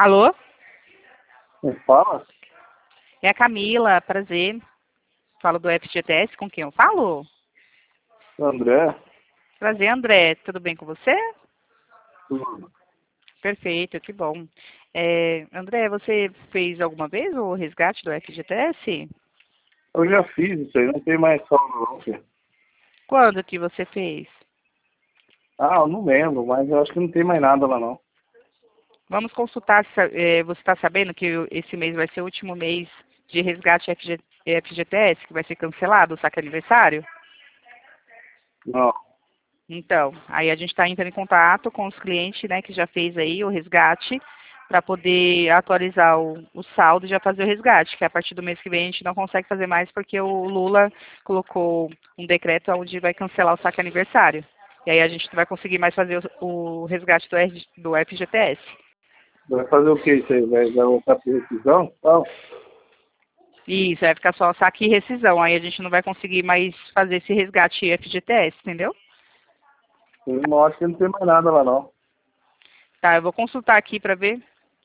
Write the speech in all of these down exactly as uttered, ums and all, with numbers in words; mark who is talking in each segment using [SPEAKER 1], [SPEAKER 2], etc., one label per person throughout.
[SPEAKER 1] Alô?
[SPEAKER 2] Me fala?
[SPEAKER 1] É a Camila, prazer. Falo do F G T S, com quem eu falo?
[SPEAKER 2] André?
[SPEAKER 1] Prazer, André. Tudo bem com você?
[SPEAKER 2] Tudo.
[SPEAKER 1] Perfeito, que bom. É, André, você fez alguma vez o resgate do F G T S?
[SPEAKER 2] Eu já fiz isso aí, não tem mais saldo não, filho.
[SPEAKER 1] Quando que você fez?
[SPEAKER 2] Ah, eu não lembro, mas eu acho que não tem mais nada lá não.
[SPEAKER 1] Vamos consultar, se, é, você está sabendo que esse mês vai ser o último mês de resgate F G, F G T S, que vai ser cancelado, o saque aniversário?
[SPEAKER 2] Não.
[SPEAKER 1] Então, aí a gente está entrando em contato com os clientes, né, que já fez aí o resgate, para poder atualizar o, o saldo e já fazer o resgate, que a partir do mês que vem a gente não consegue fazer mais porque o Lula colocou um decreto onde vai cancelar o saque aniversário. E aí a gente não vai conseguir mais fazer o, o resgate do, R- do F G T S.
[SPEAKER 2] Vai fazer o que isso aí? Vai, vai voltar por rescisão? Não.
[SPEAKER 1] Isso, vai ficar só saque e rescisão. Aí a gente não vai conseguir mais fazer esse resgate F G T S, entendeu?
[SPEAKER 2] Eu não acho que não tem mais nada lá não.
[SPEAKER 1] Tá, eu vou consultar aqui para ver.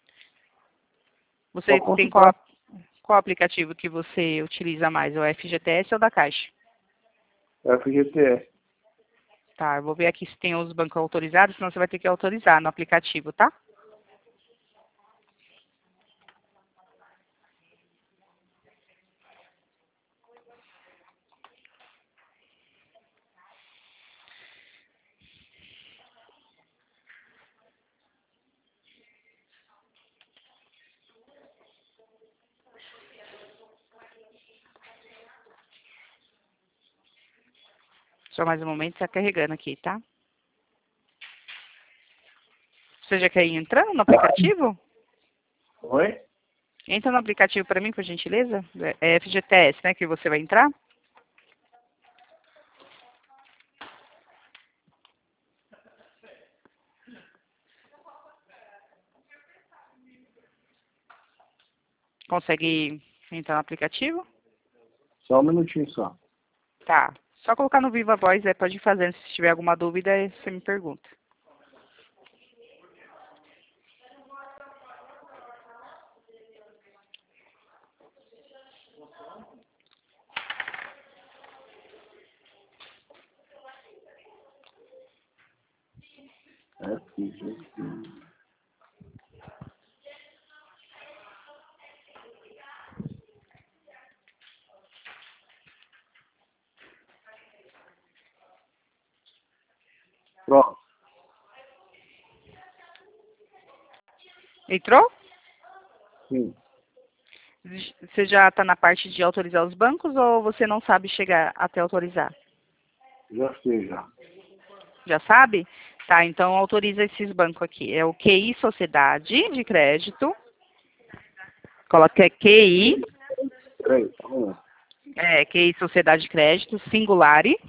[SPEAKER 1] Você
[SPEAKER 2] Pode
[SPEAKER 1] tem qual,
[SPEAKER 2] consultar.
[SPEAKER 1] qual aplicativo que você utiliza mais? O F G T S ou da Caixa?
[SPEAKER 2] F G T S.
[SPEAKER 1] Tá, eu vou ver aqui se tem os bancos autorizados, senão você vai ter que autorizar no aplicativo, tá? Só mais um momento, está carregando aqui, tá? Você já quer ir entrando no aplicativo?
[SPEAKER 2] Oi?
[SPEAKER 1] Entra no aplicativo para mim, por gentileza. É F G T S, né, que você vai entrar. Consegue entrar no aplicativo?
[SPEAKER 2] Só um minutinho só.
[SPEAKER 1] Tá. Só colocar no Viva Voz, é, pode ir fazendo. Se tiver alguma dúvida, aí você me pergunta.
[SPEAKER 2] F G T S. Pronto.
[SPEAKER 1] Entrou?
[SPEAKER 2] Sim.
[SPEAKER 1] Você já está na parte de autorizar os bancos ou você não sabe chegar até autorizar?
[SPEAKER 2] Já fiz já.
[SPEAKER 1] Já sabe? Tá, então autoriza esses bancos aqui. É o Q I Sociedade de Crédito. Coloca Q I,
[SPEAKER 2] Peraí, vamos lá.
[SPEAKER 1] é, Q I Sociedade de Crédito, Singulari.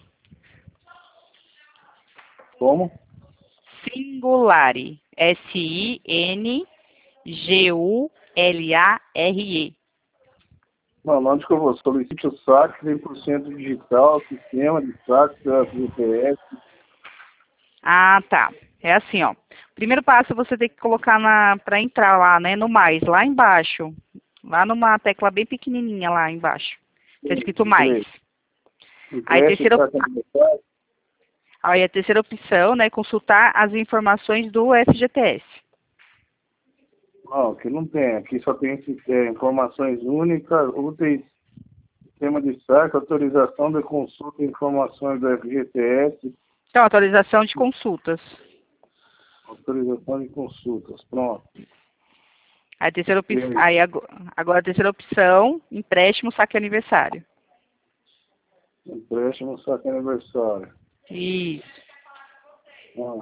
[SPEAKER 2] Como?
[SPEAKER 1] Singulari. S I N G U L A R E.
[SPEAKER 2] Mano, onde que eu vou? Solicite o saque cem por cento digital, sistema de saque da F G T S.
[SPEAKER 1] Ah, tá. É assim, ó. Primeiro passo você tem que colocar na para entrar lá, né, no mais, lá embaixo. Lá numa tecla bem pequenininha lá embaixo. Tá escrito mais. Aí,
[SPEAKER 2] Empréstimo,
[SPEAKER 1] terceira,
[SPEAKER 2] saque aniversário.
[SPEAKER 1] aí a terceira opção, né, consultar as informações do F G T S.
[SPEAKER 2] Não, aqui não tem. Aqui só tem é, informações únicas, úteis, sistema de saque, autorização de consulta e informações do F G T S,
[SPEAKER 1] Então, atualização de consultas.
[SPEAKER 2] autorização de consultas. Pronto.
[SPEAKER 1] Aí, a terceira op...
[SPEAKER 2] E aí?
[SPEAKER 1] aí ago- agora a terceira opção, empréstimo, saque aniversário.
[SPEAKER 2] Empréstimo, saque aniversário.
[SPEAKER 1] Isso.
[SPEAKER 2] Ah.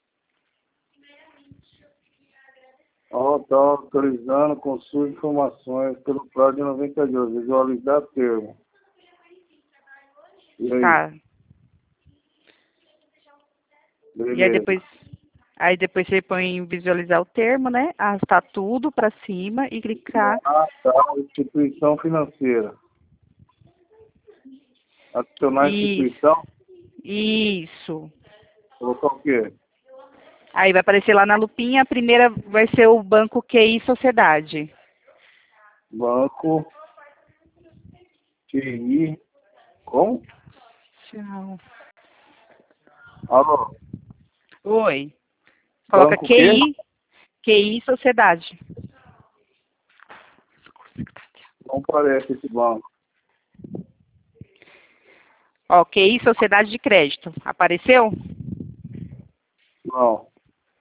[SPEAKER 2] Ó, tá autorizando consulta e informações pelo prazo de noventa dias. Visualizar termo. E aí?
[SPEAKER 1] Tá. E aí
[SPEAKER 2] Beleza.
[SPEAKER 1] depois, aí depois você põe em visualizar o termo, né? Arrastar tudo para cima e clicar.
[SPEAKER 2] Ah, tá. Instituição financeira. Adicionar
[SPEAKER 1] Isso.
[SPEAKER 2] instituição.
[SPEAKER 1] Isso.
[SPEAKER 2] Colocar o quê?
[SPEAKER 1] Aí vai aparecer lá na lupinha, a primeira vai ser o banco Q I Sociedade.
[SPEAKER 2] Banco Q I. Como?
[SPEAKER 1] Tchau.
[SPEAKER 2] Alô?
[SPEAKER 1] Oi. Coloca
[SPEAKER 2] Banco
[SPEAKER 1] Q I,
[SPEAKER 2] quê?
[SPEAKER 1] Q I Sociedade.
[SPEAKER 2] Não aparece esse banco.
[SPEAKER 1] Ó, Q I Sociedade de Crédito. Apareceu?
[SPEAKER 2] Não.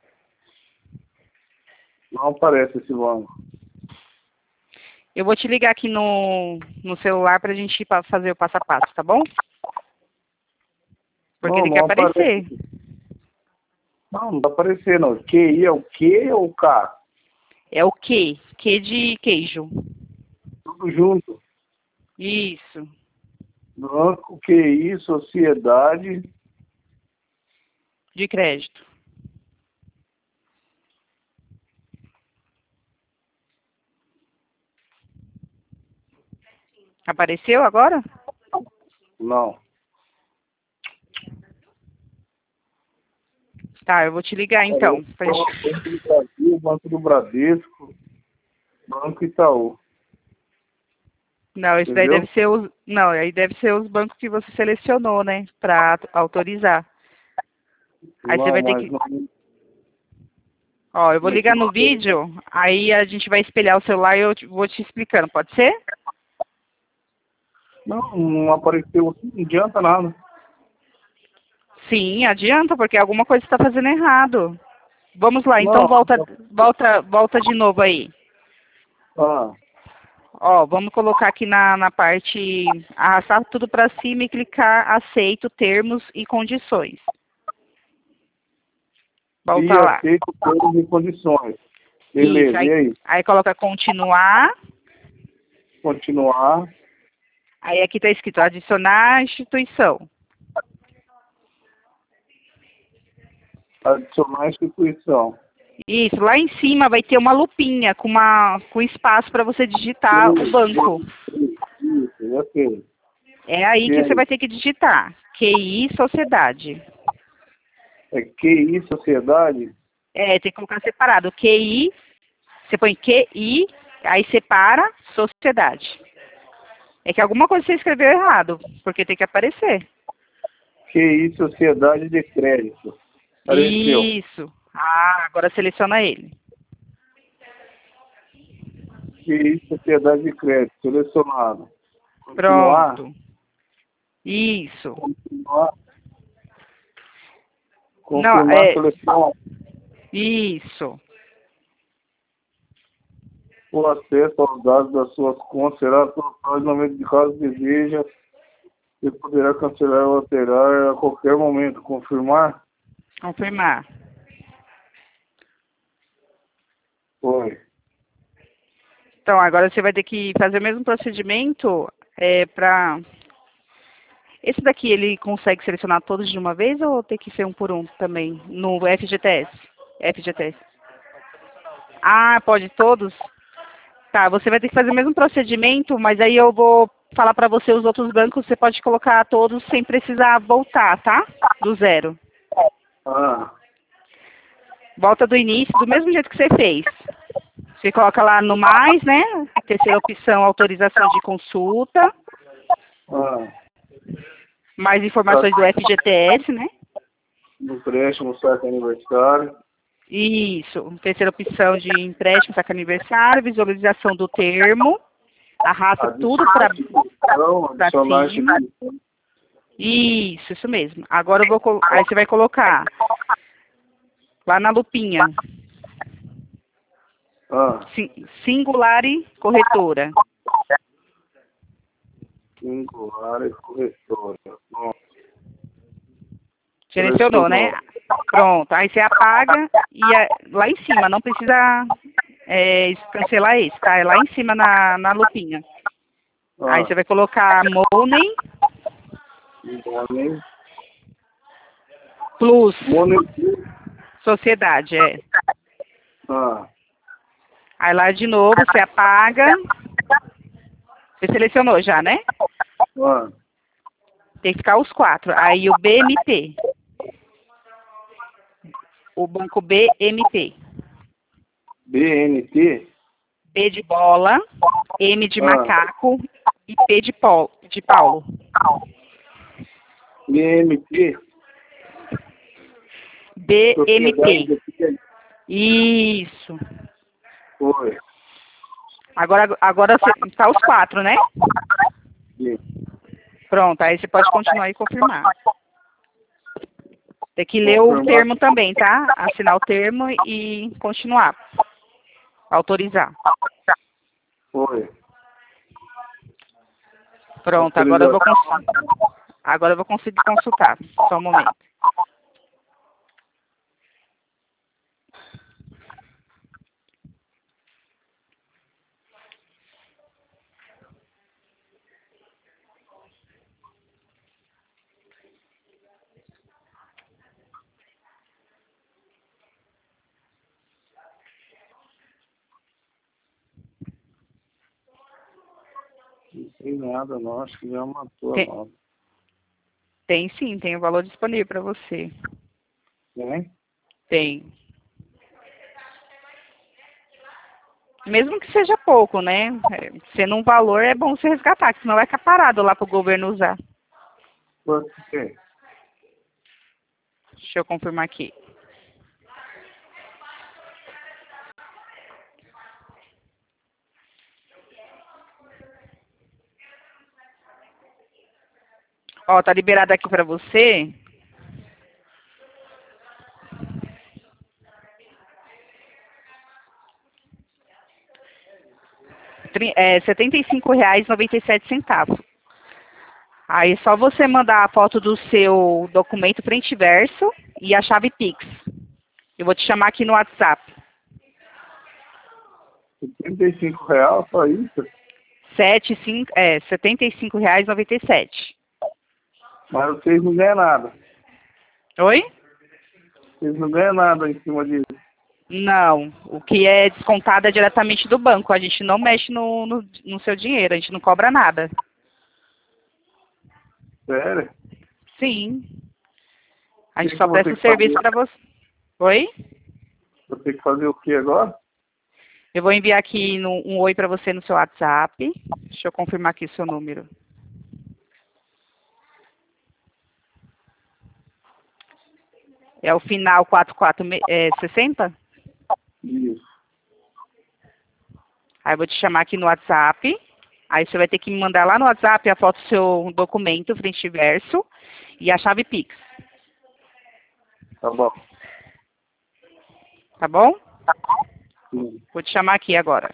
[SPEAKER 2] Não aparece esse banco.
[SPEAKER 1] Eu vou te ligar aqui no, no celular pra gente ir pra fazer o passo a passo, tá bom? Porque
[SPEAKER 2] Não,
[SPEAKER 1] ele quer
[SPEAKER 2] não
[SPEAKER 1] aparecer.
[SPEAKER 2] aparece. Não, não tá aparecendo. Q I é o Q ou o K?
[SPEAKER 1] É o Q. Q de queijo.
[SPEAKER 2] Tudo junto.
[SPEAKER 1] Isso.
[SPEAKER 2] Banco Q I Sociedade.
[SPEAKER 1] De crédito. Apareceu agora?
[SPEAKER 2] Não.
[SPEAKER 1] Tá, eu vou te ligar então. Pra
[SPEAKER 2] Banco
[SPEAKER 1] gente...
[SPEAKER 2] do Brasil, Banco do Bradesco, Banco Itaú.
[SPEAKER 1] Não, isso daí
[SPEAKER 2] Entendeu?
[SPEAKER 1] deve ser os. Não, aí deve ser os bancos que você selecionou, né? Pra autorizar. Aí você
[SPEAKER 2] Não,
[SPEAKER 1] vai ter
[SPEAKER 2] mas
[SPEAKER 1] que.
[SPEAKER 2] não.
[SPEAKER 1] Ó, eu vou
[SPEAKER 2] Nesse
[SPEAKER 1] ligar no
[SPEAKER 2] banco.
[SPEAKER 1] vídeo, aí a gente vai espelhar o celular e eu te- vou te explicando, pode ser?
[SPEAKER 2] Não, não apareceu aqui, não adianta nada.
[SPEAKER 1] Sim, adianta, porque alguma coisa está fazendo errado. Vamos lá, então
[SPEAKER 2] Não.
[SPEAKER 1] volta, volta, volta de novo aí.
[SPEAKER 2] Ah,
[SPEAKER 1] Ó, vamos colocar aqui na, na parte, arrastar tudo para cima e clicar aceito termos e condições.
[SPEAKER 2] e
[SPEAKER 1] Volta lá.
[SPEAKER 2] aceito termos e condições.
[SPEAKER 1] Isso,
[SPEAKER 2] Beleza, e
[SPEAKER 1] aí,
[SPEAKER 2] aí?
[SPEAKER 1] aí coloca continuar,
[SPEAKER 2] Continuar.
[SPEAKER 1] aí aqui está escrito adicionar a instituição.
[SPEAKER 2] Adicionar a instituição.
[SPEAKER 1] Isso, lá em cima vai ter uma lupinha com, uma, com espaço para você digitar o banco.
[SPEAKER 2] Isso, ok.
[SPEAKER 1] É aí
[SPEAKER 2] E
[SPEAKER 1] que você
[SPEAKER 2] aí?
[SPEAKER 1] vai ter que digitar. Q I Sociedade.
[SPEAKER 2] É Q I Sociedade?
[SPEAKER 1] É, tem que colocar separado. Q I, você põe Q I, aí separa Sociedade. É que alguma coisa você escreveu errado, porque tem que aparecer.
[SPEAKER 2] Q I Sociedade de Crédito. Apareceu.
[SPEAKER 1] Isso. Ah, agora seleciona ele.
[SPEAKER 2] Q I Sociedade de Crédito. Selecionado. Continuar.
[SPEAKER 1] Pronto. Isso.
[SPEAKER 2] Continuar.
[SPEAKER 1] Não,
[SPEAKER 2] Confirmar a
[SPEAKER 1] é...
[SPEAKER 2] seleção.
[SPEAKER 1] Isso.
[SPEAKER 2] O acesso aos dados das suas contas será total no momento de caso deseja. Você poderá cancelar ou alterar a qualquer momento. Confirmar?
[SPEAKER 1] Confirmar.
[SPEAKER 2] Foi.
[SPEAKER 1] Então, agora você vai ter que fazer o mesmo procedimento é, para... Esse daqui, ele consegue selecionar todos de uma vez ou tem que ser um por um também? No F G T S? F G T S. Ah, pode todos? Tá, você vai ter que fazer o mesmo procedimento, mas aí eu vou falar para você os outros bancos, você pode colocar todos sem precisar voltar, tá? Do zero.
[SPEAKER 2] Ah,
[SPEAKER 1] Volta do início, do mesmo jeito que você fez. Você coloca lá no mais, né? Terceira opção, autorização de consulta.
[SPEAKER 2] ah.
[SPEAKER 1] Mais informações do F G T S, né?
[SPEAKER 2] No empréstimo, saque aniversário.
[SPEAKER 1] Isso. Terceira opção de empréstimo, saque aniversário, visualização do termo. Arrasta tudo para
[SPEAKER 2] Adicionar
[SPEAKER 1] cima.
[SPEAKER 2] instituição.
[SPEAKER 1] Isso, isso mesmo. Agora eu vou colo- aí você vai colocar lá na lupinha
[SPEAKER 2] Ah,
[SPEAKER 1] si- Singulare Corretora.
[SPEAKER 2] singular e corretora. Bom,
[SPEAKER 1] Selecionou, né? Pronto. Aí você apaga e é lá em cima, não precisa é, cancelar esse, tá? É lá em cima na, na lupinha.
[SPEAKER 2] Ah,
[SPEAKER 1] Aí você vai colocar Money
[SPEAKER 2] Money.
[SPEAKER 1] Plus
[SPEAKER 2] Money.
[SPEAKER 1] Sociedade, é.
[SPEAKER 2] Ah,
[SPEAKER 1] Aí lá de novo você apaga. Você selecionou já, né?
[SPEAKER 2] ah.
[SPEAKER 1] Tem que ficar os quatro. Aí o B M T. o banco B M T.
[SPEAKER 2] B N T?
[SPEAKER 1] B de bola, M de
[SPEAKER 2] Ah.
[SPEAKER 1] macaco e P de, Paulo, de Paulo.
[SPEAKER 2] B M T?
[SPEAKER 1] B M T.
[SPEAKER 2] Sociedade.
[SPEAKER 1] Isso.
[SPEAKER 2] Foi.
[SPEAKER 1] Agora, agora você, tá os quatro, né?
[SPEAKER 2] Sim.
[SPEAKER 1] Pronto, aí você pode continuar e confirmar. Tem que ler o
[SPEAKER 2] Confirmar.
[SPEAKER 1] termo também, tá? Assinar o termo e continuar. Autorizar.
[SPEAKER 2] Foi.
[SPEAKER 1] Pronto, agora eu vou conseguir. Agora eu vou conseguir consultar. Só um momento.
[SPEAKER 2] Não sei nada, não. Acho que já matou
[SPEAKER 1] Tem,
[SPEAKER 2] a nota.
[SPEAKER 1] tem sim, tem o valor disponível para você.
[SPEAKER 2] Tem?
[SPEAKER 1] Tem. Mesmo que seja pouco, né? É, sendo um valor, é bom você resgatar, que senão vai ficar parado lá para o governo usar.
[SPEAKER 2] Quanto que tem?
[SPEAKER 1] Deixa eu confirmar aqui. Ó, tá liberado aqui para você. É setenta e cinco reais e noventa e sete centavos. Aí é só você mandar a foto do seu documento frente e verso e a chave Pix. Eu vou te chamar aqui no WhatsApp.
[SPEAKER 2] setenta e cinco reais, só isso?
[SPEAKER 1] Sete, cinco, é, setenta e cinco reais e noventa e sete.
[SPEAKER 2] Mas vocês não ganham nada.
[SPEAKER 1] Oi?
[SPEAKER 2] Vocês não ganham nada em cima disso.
[SPEAKER 1] Não. O que é descontado é diretamente do banco. A gente não mexe no, no, no seu dinheiro. A gente não cobra nada.
[SPEAKER 2] Sério?
[SPEAKER 1] Sim. A gente
[SPEAKER 2] Que
[SPEAKER 1] só
[SPEAKER 2] que eu vou
[SPEAKER 1] presta
[SPEAKER 2] ter
[SPEAKER 1] o
[SPEAKER 2] que
[SPEAKER 1] serviço
[SPEAKER 2] fazer?
[SPEAKER 1] para você. Oi?
[SPEAKER 2] Vou ter que fazer o que agora?
[SPEAKER 1] Eu vou enviar aqui no, um oi para você no seu WhatsApp. Deixa eu confirmar aqui o seu número. É o final quatro quatro sessenta?
[SPEAKER 2] Isso.
[SPEAKER 1] Aí eu vou te chamar aqui no WhatsApp. Aí você vai ter que me mandar lá no WhatsApp a foto do seu documento, frente e verso, e a chave Pix.
[SPEAKER 2] Tá bom.
[SPEAKER 1] Tá bom?
[SPEAKER 2] Sim.
[SPEAKER 1] Vou te chamar aqui agora.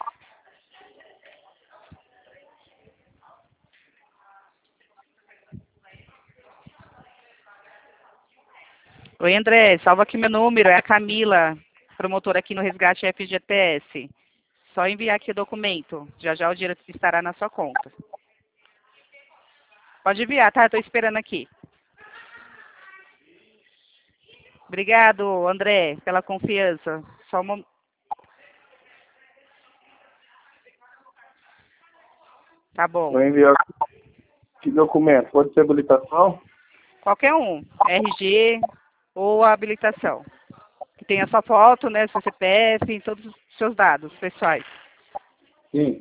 [SPEAKER 1] Oi, André. Salva aqui meu número. É a Camila, promotora aqui no Resgate F G T S. Só enviar aqui o documento. Já já o dinheiro estará na sua conta. Pode enviar, tá? Estou esperando aqui. Obrigado, André, pela confiança. Só um momento. Tá bom.
[SPEAKER 2] Vou enviar que documento? Pode ser habilitação?
[SPEAKER 1] Qualquer um. R G ou a habilitação. Que tenha sua foto, né? Seu C P F e todos os seus dados pessoais.
[SPEAKER 2] Sim.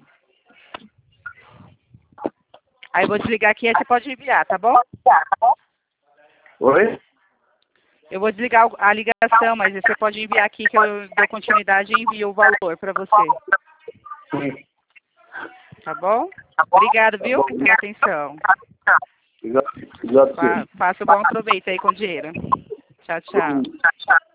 [SPEAKER 1] Aí eu vou desligar aqui e você pode enviar, tá bom?
[SPEAKER 2] Oi?
[SPEAKER 1] Eu vou desligar a ligação, mas você pode enviar aqui que eu dou continuidade e envio o valor para você.
[SPEAKER 2] Sim.
[SPEAKER 1] Tá bom? Obrigado,
[SPEAKER 2] Tá
[SPEAKER 1] viu,
[SPEAKER 2] bom.
[SPEAKER 1] pela atenção.
[SPEAKER 2] Obrigado. Obrigado,
[SPEAKER 1] Fa-
[SPEAKER 2] sim.
[SPEAKER 1] Faça um bom proveito aí com o dinheiro. Tchau, tchau.